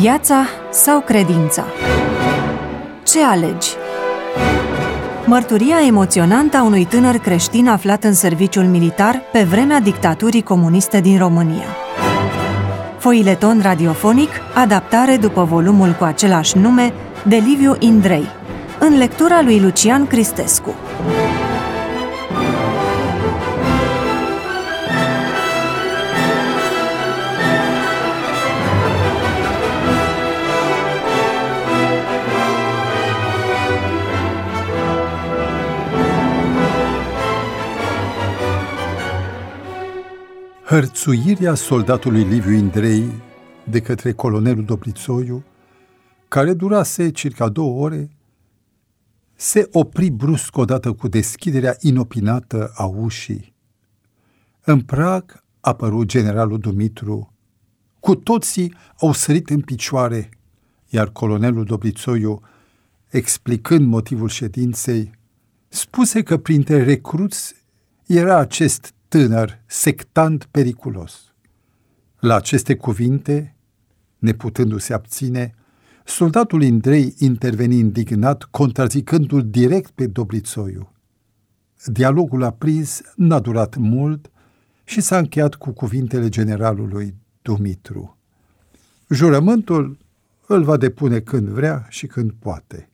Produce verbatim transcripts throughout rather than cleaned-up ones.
Viața sau credința? Ce alegi? Mărturia emoționantă a unui tânăr creștin aflat în serviciul militar pe vremea dictaturii comuniste din România. Foileton radiofonic, adaptare după volumul cu același nume de Liviu Indrei, în lectura lui Lucian Cristescu. Hărțuirea soldatului Liviu Indrei de către colonelul Dobrițoiu, care durase circa două ore, se opri brusc odată cu deschiderea inopinată a ușii. În prag a apărut generalul Dumitru. Cu toții au sărit în picioare, iar colonelul Dobrițoiu, explicând motivul ședinței, spuse că printre recruți era acest tânăr, sectant periculos. La aceste cuvinte, neputându-se abține, soldatul Indrei interveni indignat, contrazicându-l direct pe Dobrițoiu. Dialogul aprins n-a durat mult și s-a încheiat cu cuvintele generalului Dumitru. Jurământul îl va depune când vrea și când poate,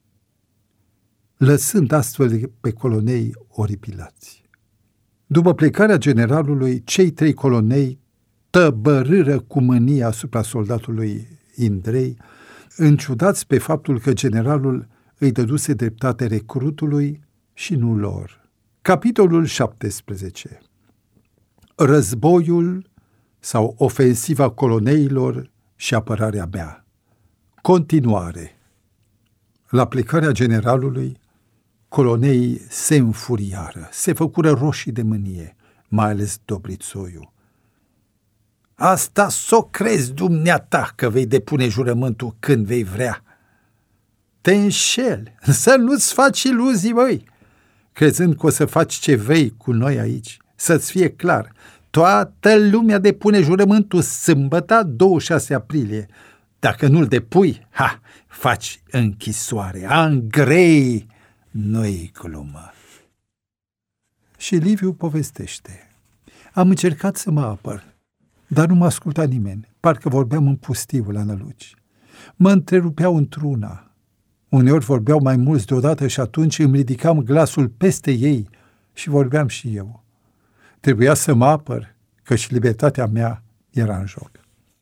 lăsând astfel pe colonei oripilați. După plecarea generalului, cei trei colonei tăbărâră cu mânie asupra soldatului Indrei, înciudați pe faptul că generalul îi dăduse dreptate recrutului și nu lor. Capitolul șaptesprezece. Războiul sau ofensiva coloneilor și apărarea mea. Continuare. La plecarea generalului, coloneii se înfuriară, se făcură roșii de mânie, mai ales Dobrițoiu. Asta s-o crezi dumneata că vei depune jurământul când vei vrea. Te înșeli, să nu-ți faci iluzii, băi, crezând că o să faci ce vrei cu noi aici. Să-ți fie clar, toată lumea depune jurământul sâmbătă, douăzeci și șase aprilie. Dacă nu-l depui, ha, faci închisoare, angrei. Nu-i glumă. Și Liviu povestește. Am încercat să mă apăr, dar nu m-a ascultat nimeni. Parcă vorbeam în pustiu la năluci. Mă întrerupeau într-una. Uneori vorbeau mai mulți deodată și atunci îmi ridicam glasul peste ei și vorbeam și eu. Trebuia să mă apăr, căci libertatea mea era în joc.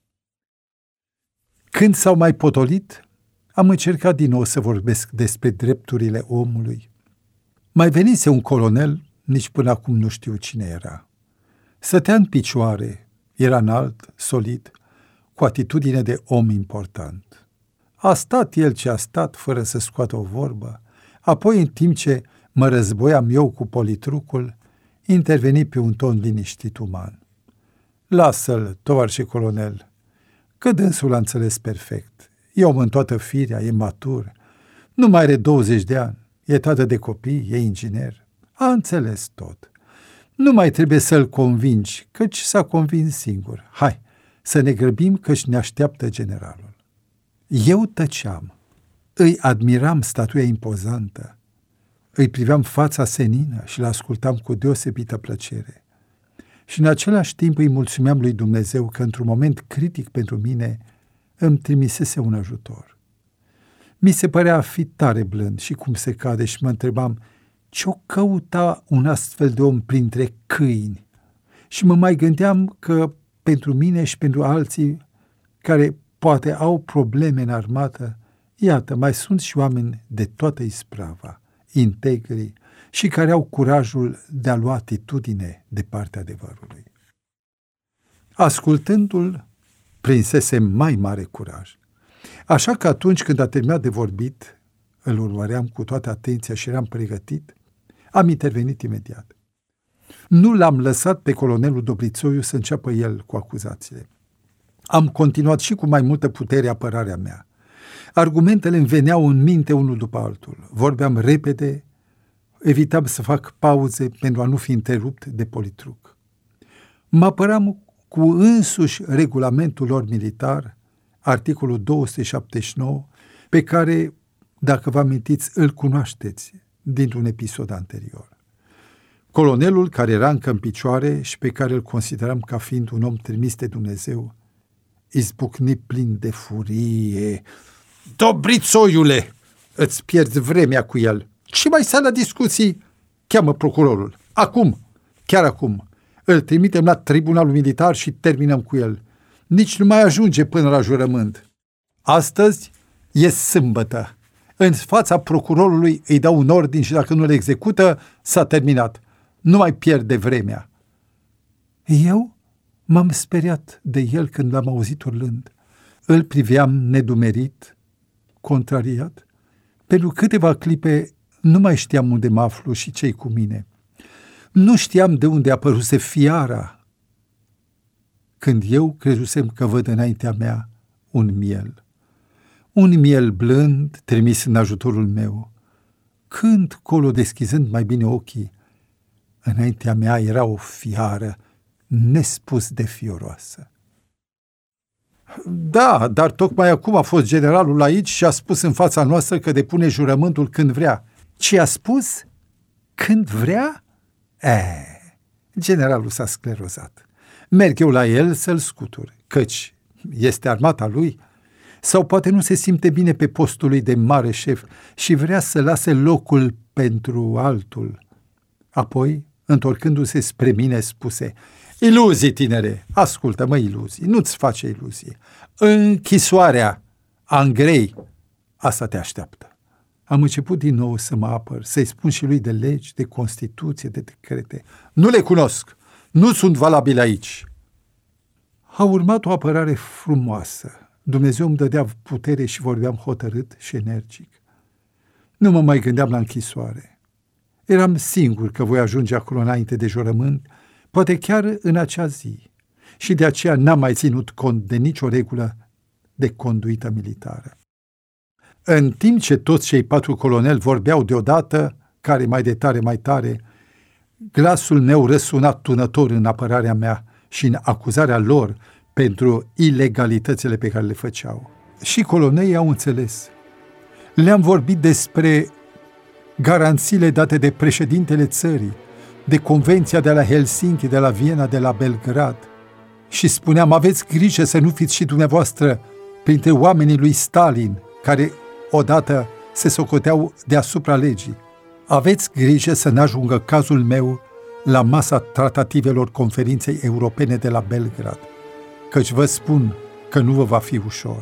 Când s-au mai potolit, am încercat din nou să vorbesc despre drepturile omului. Mai venise un colonel, nici până acum nu știu cine era. Stătea în picioare, era înalt, solid, cu atitudine de om important. A stat el ce a stat, fără să scoată o vorbă, apoi, în timp ce mă războiam eu cu politrucul, interveni pe un ton liniștit uman. Lasă-l, tovarășe colonel, că dânsul a înțeles perfect. E om în toată firea, e matur, nu mai are douăzeci de ani, e tată de copii, e inginer. A înțeles tot. Nu mai trebuie să-l convingi, căci s-a convins singur. Hai, să ne grăbim, căci ne așteaptă generalul. Eu tăceam, îi admiram statuia impozantă, îi priveam fața senină și l-ascultam cu deosebită plăcere. Și în același timp îi mulțumeam lui Dumnezeu că într-un moment critic pentru mine îmi trimisese un ajutor. Mi se părea a fi tare blând și cum se cade și mă întrebam ce-o căuta un astfel de om printre câini. Și mă mai gândeam că pentru mine și pentru alții care poate au probleme în armată, iată, mai sunt și oameni de toată isprava, integri și care au curajul de a lua atitudine de partea adevărului. Ascultându-l, prinsese mai mare curaj. Așa că atunci când a terminat de vorbit, îl urmăream cu toată atenția și eram pregătit, am intervenit imediat. Nu l-am lăsat pe colonelul Dobrițoiu să înceapă el cu acuzațiile. Am continuat și cu mai multă putere apărarea mea. Argumentele îmi veneau în minte unul după altul. Vorbeam repede, evitam să fac pauze pentru a nu fi întrerupt de politruc. Mă apăram cu însuși regulamentul lor militar, articolul două sute șaptezeci și nouă, pe care, dacă vă amintiți, îl cunoașteți dintr-un episod anterior. Colonelul care era încă în picioare și pe care îl consideram ca fiind un om trimis de Dumnezeu, izbucni plin de furie. Dobrițoiule, îți pierzi vremea cu el. Și mai stai la discuții? Cheamă procurorul. Acum, chiar acum. Îl trimitem la tribunalul militar și terminăm cu el. Nici nu mai ajunge până la jurământ. Astăzi e sâmbătă. În fața procurorului îi dau un ordin și dacă nu le execută, s-a terminat. Nu mai pierde vremea. Eu m-am speriat de el când l-am auzit urlând. Îl priveam nedumerit, contrariat. Pentru câteva clipe nu mai știam unde mă aflu și ce-i cu mine. Nu știam de unde apăruse fiara, când eu crezusem că văd înaintea mea un miel. Un miel blând trimis în ajutorul meu. Când, colo deschizând mai bine ochii, înaintea mea era o fiară nespus de fioroasă. Da, dar tocmai acum a fost generalul aici și a spus în fața noastră că depune jurământul când vrea. Ce a spus? Când vrea? Eh, generalul s-a sclerozat. Merg eu la el să-l scutur, căci este armata lui, sau poate nu se simte bine pe postul lui de mare șef și vrea să lase locul pentru altul. Apoi, întorcându-se spre mine, spuse: iluzii, tinere, ascultă-mă, iluzii, nu-ți face iluzii. Închisoarea, Angrei, asta te așteaptă. Am început din nou să mă apăr, să-i spun și lui de legi, de Constituție, de decrete. Nu le cunosc, nu sunt valabile aici. A urmat o apărare frumoasă. Dumnezeu îmi dădea putere și vorbeam hotărât și energic. Nu mă mai gândeam la închisoare. Eram singur că voi ajunge acolo înainte de jurământ, poate chiar în acea zi, și de aceea n-am mai ținut cont de nicio regulă de conduită militară. În timp ce toți cei patru coloneli vorbeau deodată, care mai de tare, mai tare, glasul meu răsuna tunător în apărarea mea și în acuzarea lor pentru ilegalitățile pe care le făceau. Și colonelii au înțeles. Le-am vorbit despre garanțiile date de președintele țării, de Convenția de la Helsinki, de la Viena, de la Belgrad. Și spuneam: aveți grijă să nu fiți și dumneavoastră printre oamenii lui Stalin, care odată se socoteau deasupra legii. Aveți grijă să n-ajungă cazul meu la masa tratativelor conferinței europene de la Belgrad, căci vă spun că nu vă va fi ușor.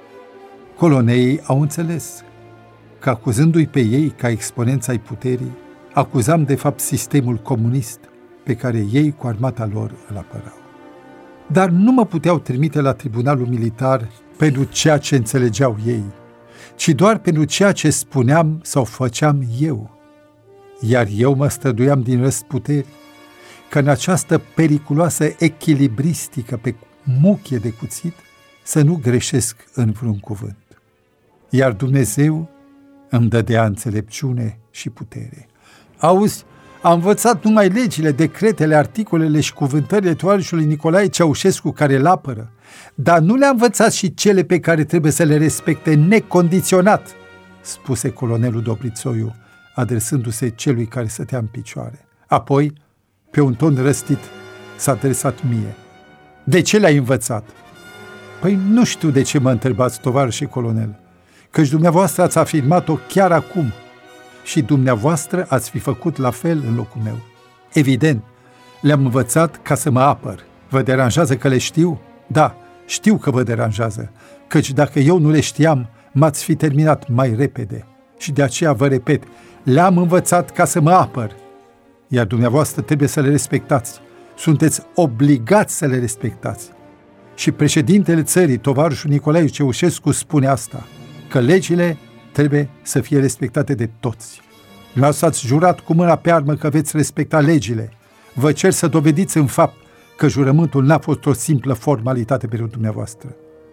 Colonelii au înțeles că, acuzându-i pe ei ca exponenți ai puterii, acuzam de fapt sistemul comunist pe care ei cu armata lor îl apărau. Dar nu mă puteau trimite la tribunalul militar pentru ceea ce înțelegeau ei, ci doar pentru ceea ce spuneam sau făceam eu. Iar eu mă străduiam din răsputeri că în această periculoasă echilibristică pe muchie de cuțit să nu greșesc în vreun cuvânt. Iar Dumnezeu îmi dădea înțelepciune și putere. Auzi, am învățat numai legile, decretele, articolele și cuvântările tovarășului Nicolae Ceaușescu care îl apără, dar nu le-am învățat și cele pe care trebuie să le respecte necondiționat, spuse colonelul Dobrițoiu, adresându-se celui care stătea în picioare. Apoi, pe un ton răstit, s-a adresat mie. De ce le-ai învățat? Păi nu știu de ce mă întrebați, tovarășe colonel, căci dumneavoastră ați afirmat-o chiar acum și dumneavoastră ați fi făcut la fel în locul meu. Evident, le-am învățat ca să mă apăr. Vă deranjează că le știu? Da, știu că vă deranjează, căci dacă eu nu le știam, m-ați fi terminat mai repede. Și de aceea vă repet, le-am învățat ca să mă apăr, iar dumneavoastră trebuie să le respectați. Sunteți obligați să le respectați. Și președintele țării, tovarășul Nicolae Ceaușescu, spune asta, că legile trebuie să fie respectate de toți. Dumneavoastră ați jurat cu mâna pe armă că veți respecta legile. Vă cer să dovediți în fapt că jurământul n-a fost o simplă formalitate pentru dumneavoastră.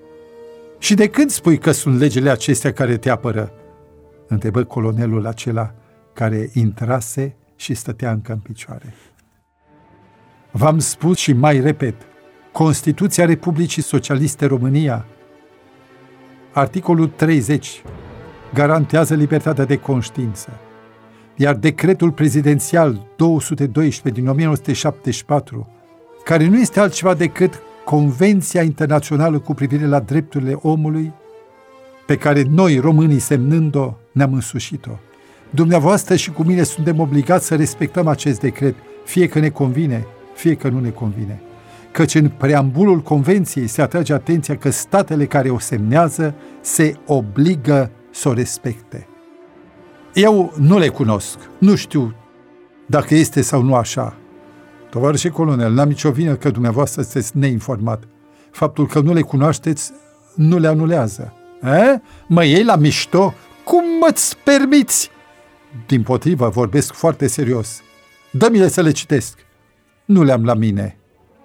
Și de când spui că sunt legile acestea care te apără? Întrebă colonelul acela care intrase și stătea încă în picioare. V-am spus și mai repet, Constituția Republicii Socialiste România Articolul treizeci garantează libertatea de conștiință, iar decretul prezidențial două sute doisprezece din o mie nouă sute șaptezeci și patru, care nu este altceva decât Convenția Internațională cu privire la drepturile omului, pe care noi, românii, semnând-o, ne-am însușit-o. Dumneavoastră și cu mine suntem obligați să respectăm acest decret, fie că ne convine, fie că nu ne convine. Căci în preambulul Convenției se atrage atenția că statele care o semnează se obligă să o respecte. Eu nu le cunosc, nu știu dacă este sau nu așa. Tovarășe colonel, n-am nicio vină că dumneavoastră sunteți neinformat. Faptul că nu le cunoașteți nu le anulează. E? Mă iei la mișto? Cum mă-ți permiți? Dimpotrivă, vorbesc foarte serios. Dă-mi-le să le citesc. Nu le-am la mine.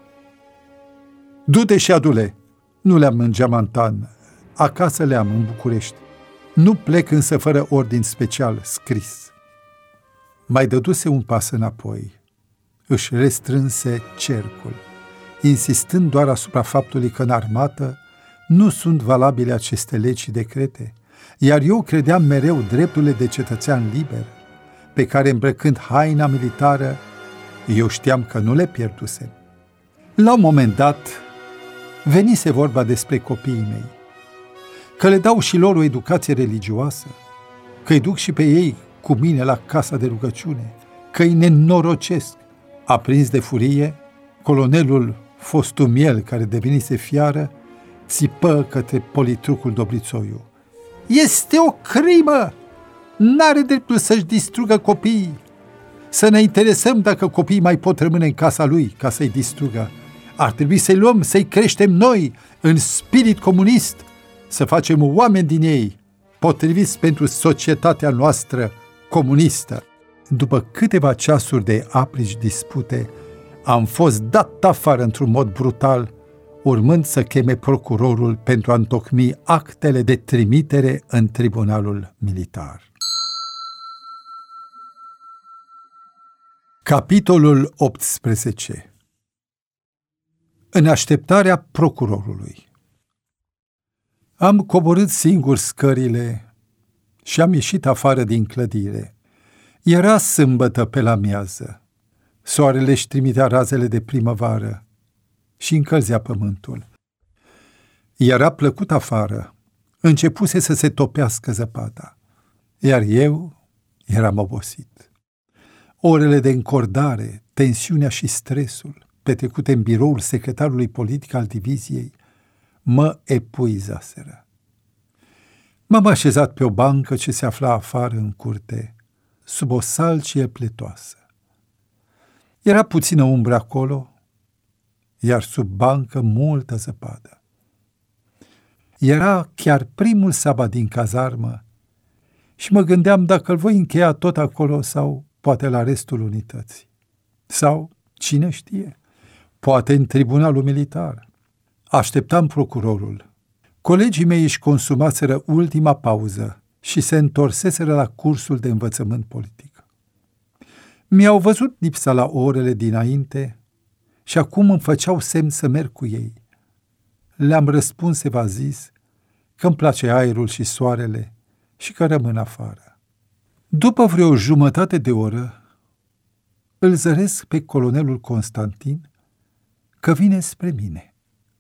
Du-te și adu-le. Nu le-am în geamantan. Acasă le-am, în București. Nu plec însă fără ordin special scris. Mai dăduse un pas înapoi. Își restrânse cercul, insistând doar asupra faptului că în armată nu sunt valabile aceste legi și decrete, iar eu credeam mereu drepturile de cetățean liber, pe care, îmbrăcând haina militară, eu știam că nu le pierdusem. La un moment dat, venise vorba despre copiii mei, că le dau și lor o educație religioasă, că îi duc și pe ei cu mine la casa de rugăciune, că îi nenorocesc. Aprins de furie, colonelul Fostumiel, care devenise fiară, țipă către politrucul Dobrițoiu. Este o crimă! N-are dreptul să-și distrugă copiii. Să ne interesăm dacă copiii mai pot rămâne în casa lui ca să-i distrugă. Ar trebui să-i luăm, să-i creștem noi, în spirit comunist, să facem oameni din ei, potriviți pentru societatea noastră comunistă. După câteva ceasuri de aprici dispute, am fost dat afară într-un mod brutal, urmând să cheme procurorul pentru a întocmi actele de trimitere în tribunalul militar. Capitolul optsprezece. În așteptarea procurorului. Am coborât singur scările și am ieșit afară din clădire. Era sâmbătă pe la miază. Soarele își trimitea razele de primăvară și încălzea pământul. Era plăcut afară. Începuse să se topească zăpada. Iar eu eram obosit. Orele de încordare, tensiunea și stresul petrecute în biroul secretarului politic al diviziei mă epuizaseră. M-am așezat pe o bancă ce se afla afară în curte, sub o salcie pletoasă. Era puțină umbră acolo, iar sub bancă multă zăpadă. Era chiar primul sabat din cazarmă și mă gândeam dacă îl voi încheia tot acolo sau poate la restul unității. Sau, cine știe, poate în tribunalul militar. Așteptam procurorul. Colegii mei își consumaseră ultima pauză și se întorseseră la cursul de învățământ politic. Mi-au văzut lipsa la orele dinainte și acum îmi făceau semn să merg cu ei. Le-am răspuns evazis că îmi place aerul și soarele și că rămân afară. După vreo jumătate de oră, îl zăresc pe colonelul Constantin că vine spre mine.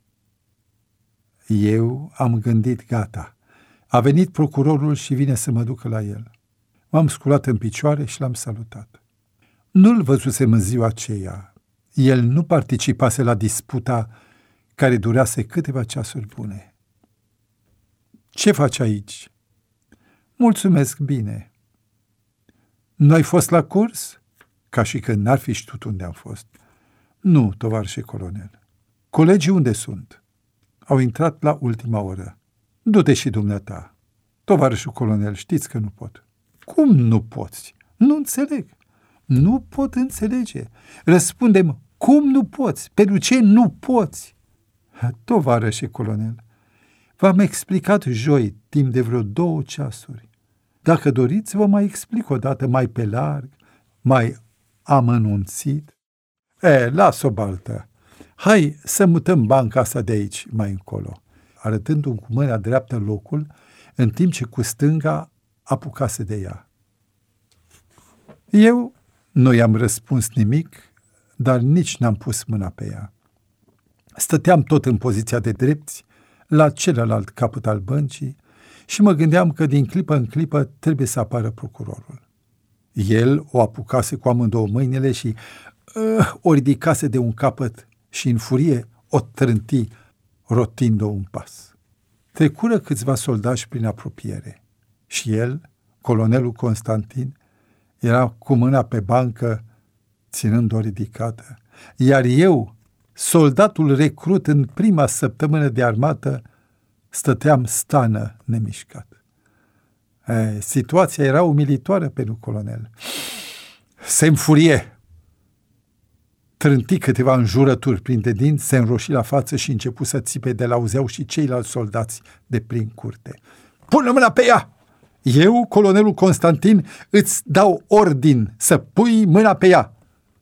Eu am gândit, gata, a venit procurorul și vine să mă ducă la el. M-am sculat în picioare și l-am salutat. Nu-l văzusem în ziua aceea. El nu participase la disputa care durase câteva ceasuri bune. Ce faci aici? Mulțumesc bine. Nu ai fost la curs? Ca și când n-ar fi știut unde am fost. Nu, tovarășe colonel. Colegii unde sunt? Au intrat la ultima oră. Du-te și dumneata. Tovarășul colonel, știți că nu pot. Cum nu poți? Nu înțeleg. Nu pot înțelege. Răspundem, cum nu poți? Pentru ce nu poți? Tovarășe colonel, v-am explicat joi, timp de vreo două ceasuri. Dacă doriți, vă mai explic o dată mai pe larg, mai amănunțit. E, las-o baltă. Hai să mutăm banca asta de aici mai încolo. arătându-mi cu mâna dreaptă locul, în timp ce cu stânga apucase de ea. Eu nu i-am răspuns nimic, dar nici n-am pus mâna pe ea. Stăteam tot în poziția de drepți, la celălalt capăt al băncii, și mă gândeam că din clipă în clipă trebuie să apară procurorul. El o apucase cu amândouă mâinile și uh, o ridicase de un capăt și în furie o trânti, rotind-o un pas. Trecură câțiva soldați prin apropiere și el, colonelul Constantin, era cu mâna pe bancă, ținând-o ridicată, iar eu, soldatul recrut în prima săptămână de armată, stăteam stană nemișcat. E, situația era umilitoare pentru colonel. Se înfurie, trânti câteva înjurături printre dinți, se înroși la față și începu să țipe de l-auzeau și ceilalți soldați de prin curte. Pune mâna pe ea! Eu, colonelul Constantin, îți dau ordin să pui mâna pe ea.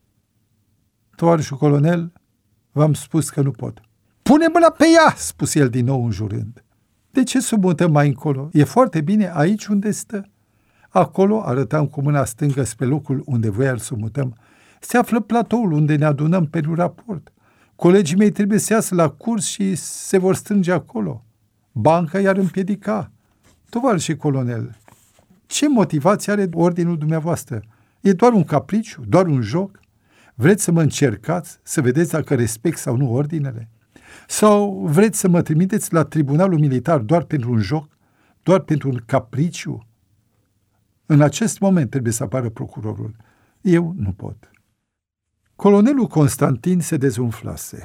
Tovarășul colonel, v-am spus că nu pot. Pune mâna pe ea, spuse el din nou înjurând. De ce să mutăm mai încolo? E foarte bine aici unde stă. Acolo, arătam cu mâna stângă spre locul unde voia să mutăm, se află platoul unde ne adunăm pentru raport. Colegii mei trebuie să iasă la curs și se vor strânge acolo. Banca i-ar împiedica. Tovarășe colonel, ce motivație are ordinul dumneavoastră? E doar un capriciu, doar un joc? Vreți să mă încercați, să vedeți dacă respect sau nu ordinele? Sau vreți să mă trimiteți la tribunalul militar doar pentru un joc, doar pentru un capriciu? În acest moment trebuie să apară procurorul. Eu nu pot. Colonelul Constantin se dezumflase.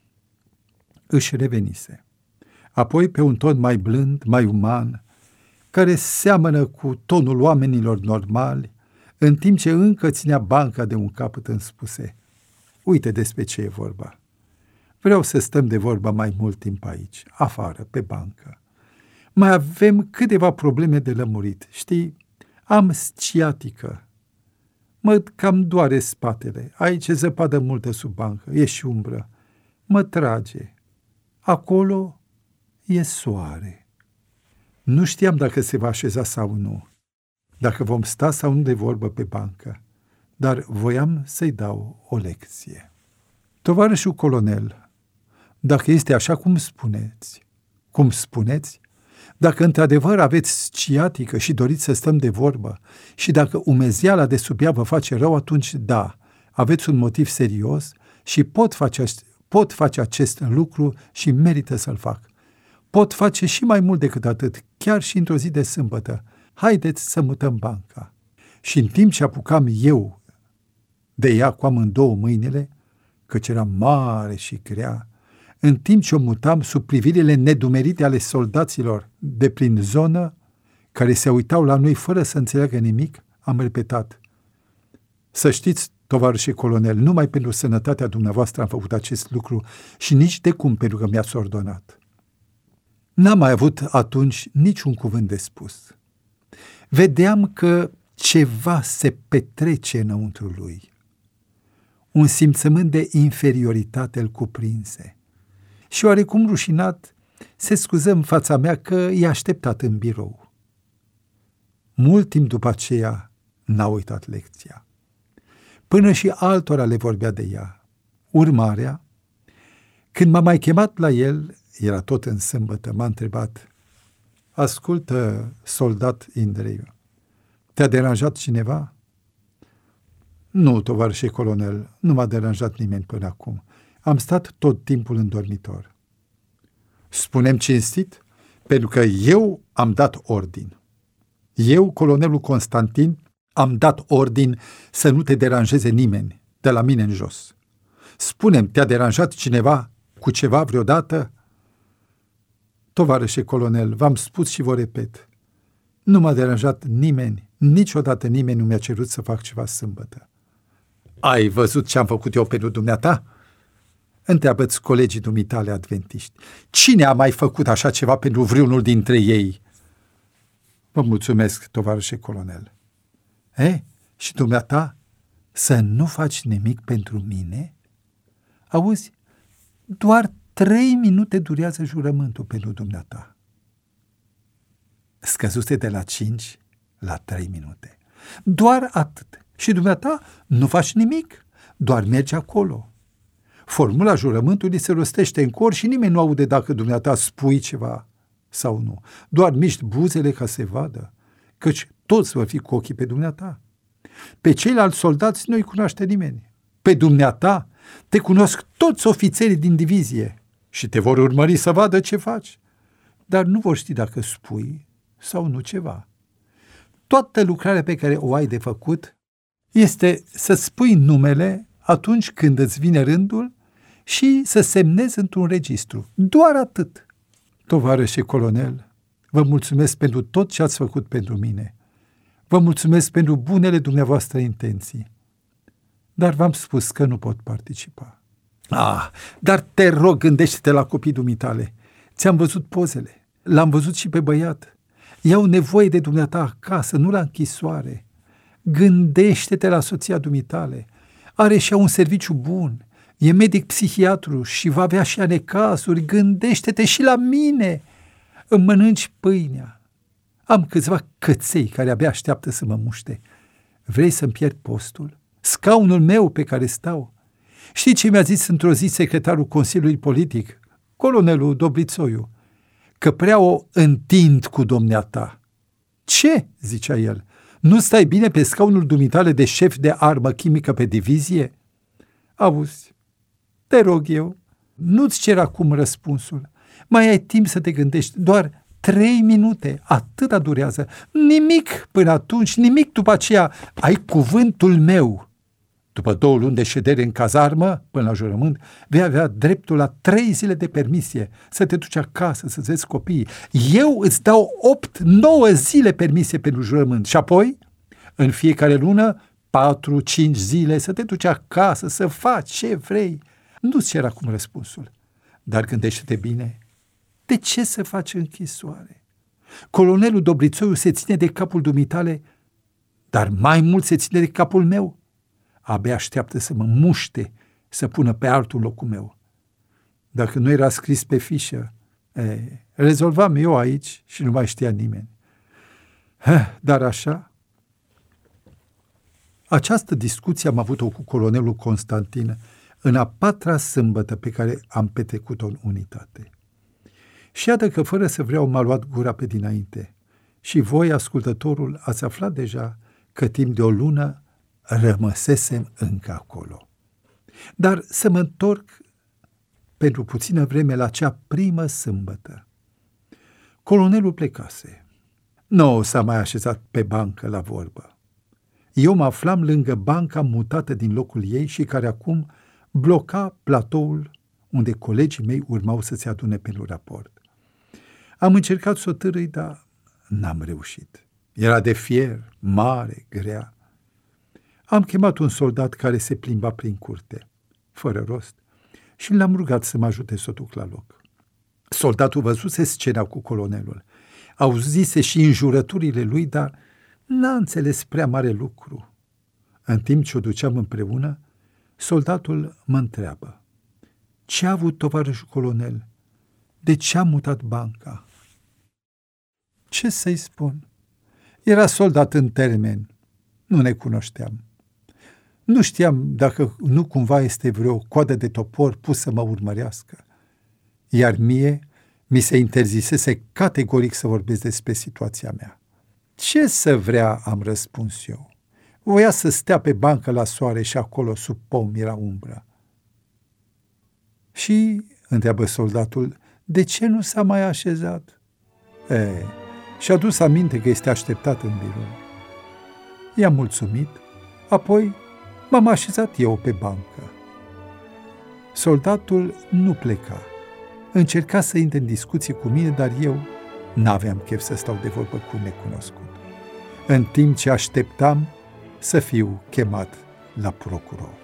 Își revenise. Apoi, pe un ton mai blând, mai uman, care seamănă cu tonul oamenilor normali, în timp ce încă ținea banca de un capăt, îmi spuse: uite despre ce e vorba. Vreau să stăm de vorba mai mult timp aici, afară, pe bancă. Mai avem câteva probleme de lămurit. Știi, am sciatică. Mă cam doare spatele. Aici e zăpadă multă sub bancă, e și umbră. Mă trage. Acolo e soare. Nu știam dacă se va așeza sau nu, dacă vom sta sau nu de vorbă pe bancă, dar voiam să-i dau o lecție. Tovarășul colonel, dacă este așa cum spuneți, cum spuneți, dacă într-adevăr aveți sciatică și doriți să stăm de vorbă și dacă umezeala de sub ea vă face rău, atunci da, aveți un motiv serios și pot face, pot face acest lucru și merită să-l fac. Pot face și mai mult decât atât, chiar și într-o zi de sâmbătă. Haideți să mutăm banca. Și în timp ce apucam eu de ea cu amândouă mâinile, căci era mare și grea, în timp ce o mutam sub privirile nedumerite ale soldaților de prin zonă, care se uitau la noi fără să înțeleagă nimic, am repetat: să știți, tovarășe colonel, numai pentru sănătatea dumneavoastră am făcut acest lucru și nici de cum pentru că mi-ați ordonat. N-am mai avut atunci niciun cuvânt de spus. Vedeam că ceva se petrece înăuntru lui. Un simțământ de inferioritate îl cuprinse. Și oarecum rușinat, se scuză în fața mea că i-a așteptat în birou. Mult timp după aceea n-a uitat lecția. Până și altora le vorbea de ea. Urmarea, când m-a mai chemat la el, era tot în sâmbătă, m-a întrebat: ascultă, soldat Indreiu, te-a deranjat cineva? Nu, tovarășe colonel, nu m-a deranjat nimeni până acum. Am stat tot timpul în dormitor. Spunem cinstit, pentru că eu am dat ordin. Eu, colonelul Constantin, am dat ordin să nu te deranjeze nimeni de la mine în jos. Spune-mi, te-a deranjat cineva cu ceva vreodată? Tovarășe colonel, v-am spus și vă repet, nu m-a deranjat nimeni, niciodată nimeni nu mi-a cerut să fac ceva sâmbătă. Ai văzut ce am făcut eu pentru dumneata? Întreabă-ți colegii dumitale adventiști. Cine a mai făcut așa ceva pentru vreunul dintre ei? Vă mulțumesc, tovarășe colonel. E, și dumneata, să nu faci nimic pentru mine? Auzi, doar trei minute durează jurământul pentru dumneata. Scăzuse de la cinci la trei minute. Doar atât. Și dumneata nu faci nimic, doar mergi acolo. Formula jurământului se rostește în cor și nimeni nu aude dacă dumneata spui ceva sau nu. Doar miști buzele ca să se vadă, căci toți vor fi cu ochii pe dumneata. Pe ceilalți soldați nu-i cunoaște nimeni. Pe dumneata te cunosc toți ofițerii din divizie și te vor urmări să vadă ce faci, dar nu vor ști dacă spui sau nu ceva. Toată lucrarea pe care o ai de făcut este să spui numele atunci când îți vine rândul și să semnezi într-un registru. Doar atât. Tovarășe colonel, vă mulțumesc pentru tot ce ați făcut pentru mine. Vă mulțumesc pentru bunele dumneavoastră intenții. Dar v-am spus că nu pot participa. Ah, dar te rog, gândește-te la copiii dumitale. Ți-am văzut pozele. L-am văzut și pe băiat. Iau nevoie de dumneata acasă, nu la închisoare. Gândește-te la soția dumitale. Are și ea un serviciu bun. E medic psihiatru și va avea și ea necazuri. Gândește-te și la mine. Îmi mănânci pâinea. Am câțiva căței care abia așteaptă să mă muște. Vrei să-mi pierd postul? Scaunul meu pe care stau? Știi ce mi-a zis într-o zi secretarul Consiliului Politic, colonelul Dobrițoiu? Că prea o întind cu domneata. Ce? Zicea el. Nu stai bine pe scaunul dumitale de șef de armă chimică pe divizie? Auzi, te rog eu, nu-ți cer acum răspunsul. Mai ai timp să te gândești, doar trei minute, atâta durează. Nimic până atunci, nimic după aceea. Ai cuvântul meu. După două luni de ședere în cazarmă, până la jurământ, vei avea dreptul la trei zile de permisie, să te duci acasă, să-ți vezi copiii. Eu îți dau opt, nouă zile permisie pentru jurământ și apoi, în fiecare lună, patru, cinci zile, să te duci acasă, să faci ce vrei. Nu-ți cer acum răspunsul, dar gândește-te bine. De ce să faci închisoare? Colonelul Dobrițoiu se ține de capul dumitale, dar mai mult se ține de capul meu. Abia așteaptă să mă muște, să pună pe altul locul meu. Dacă nu era scris pe fișă, e, rezolvam eu aici și nu mai știa nimeni. Ha, dar așa? Această discuție am avut-o cu colonelul Constantin în a patra sâmbătă pe care am petrecut-o în unitate. Și iată că fără să vreau m-a luat gura pe dinainte și voi, ascultătorul, ați aflat deja că timp de o lună rămăsesem încă acolo. Dar să mă întorc pentru puțină vreme la cea primă sâmbătă. Colonelul plecase. Nu s-a mai așezat pe bancă la vorbă. Eu mă aflam lângă banca mutată din locul ei și care acum bloca platoul unde colegii mei urmau să se adune pentru raport. Am încercat să o târâi, dar n-am reușit. Era de fier, mare, grea. Am chemat un soldat care se plimba prin curte, fără rost, și l-am rugat să mă ajute să o duc la loc. Soldatul văzuse scena cu colonelul, auzise și înjurăturile lui, dar n-a înțeles prea mare lucru. În timp ce o duceam împreună, soldatul mă întreabă: ce a avut tovarășul colonel? De ce a mutat banca? Ce să-i spun? Era soldat în termen, nu ne cunoșteam. Nu știam dacă nu cumva este vreo coadă de topor pus să mă urmărească. Iar mie mi se interzisese categoric să vorbesc despre situația mea. Ce să vrea, am răspuns eu. Voia să stea pe bancă la soare și acolo sub pom era umbră. Și, întreabă soldatul, de ce nu s-a mai așezat? E, și-a dus aminte că este așteptat în birou. I-am mulțumit, apoi m-am așezat eu pe bancă. Soldatul nu pleca. Încerca să intre în discuție cu mine, dar eu n-aveam chef să stau de vorbă cu un necunoscut. În timp ce așteptam să fiu chemat la procuror.